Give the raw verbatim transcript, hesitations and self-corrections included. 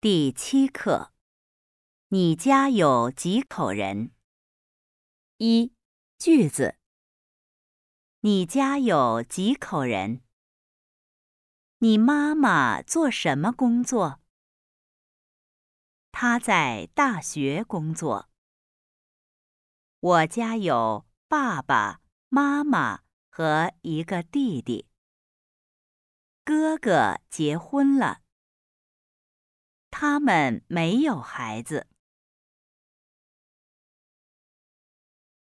第七课，你家有几口人？一、句子。你家有几口人？你妈妈做什么工作？她在大学工作。我家有爸爸妈妈和一个弟弟。哥哥结婚了。他们没有孩子。